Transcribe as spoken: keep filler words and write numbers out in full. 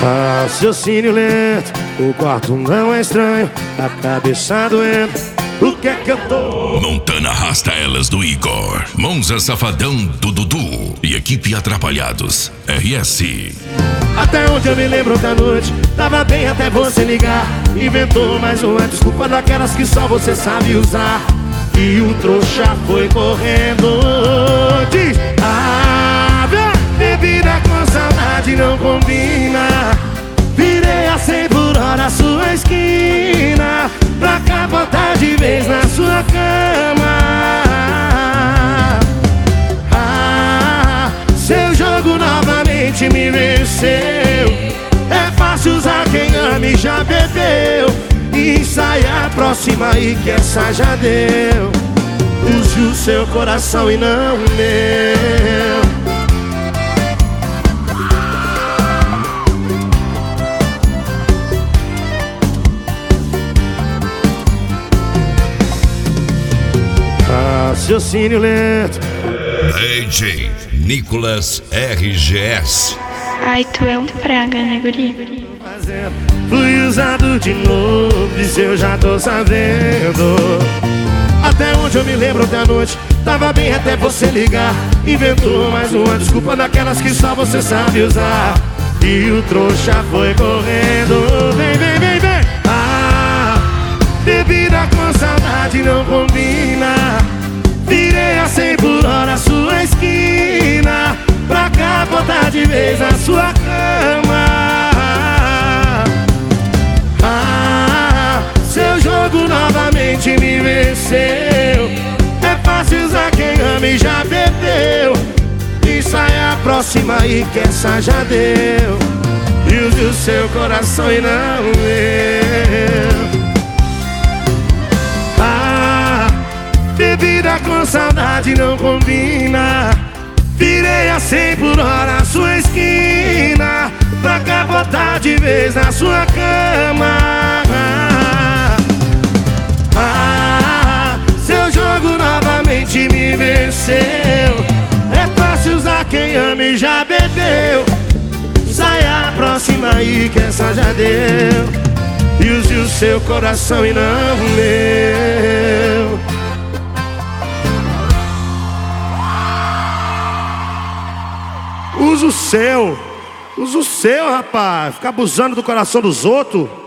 Raciocínio lento, o quarto não é estranho, a cabeça doendo, o que é que eu tô? Montana arrasta elas do Igor, Monza Safadão do Dudu e equipe Atrapalhados, R S. Até onde eu me lembro da noite, tava bem até você ligar. Inventou mais uma desculpa daquelas que só você sabe usar. E o trouxa foi correndo. Diz, ah, bebida com saudade não combina. Virei a cem por hora a sua esquina, pra capotar de vez na sua cama. Ah, seu jogo novamente me venceu. É fácil usar quem ama e já bebeu. E sai a próxima e que essa já deu. Use o seu coração e não o meu. Raciocínio lento. D J Nicolas R G S. Ai, tu é um praga, né, guri? Fui usado de novo, isso eu já tô sabendo. Até onde eu me lembro da noite, tava bem até você ligar. Inventou mais uma desculpa daquelas que só você sabe usar. E o trouxa foi correndo. Vem, vem, vem, vem. Ah, bebida com saudade não combina. Virei a cem por hora a sua esquina, pra capotar de vez na sua cama. Ah, seu jogo novamente me venceu. É fácil usar quem ama e já bebeu. E sai a próxima e que essa já deu. E use o seu coração e não o meu. Bebida com saudade não combina. Virei a cem por hora a sua esquina, pra capotar de vez na sua cama. Ah, seu jogo novamente me venceu. É fácil usar quem ama e já bebeu. Sai a próxima e que essa já deu. E use o seu coração e não o meu. Usa o seu, usa o seu, rapaz. Ficar abusando do coração dos outros.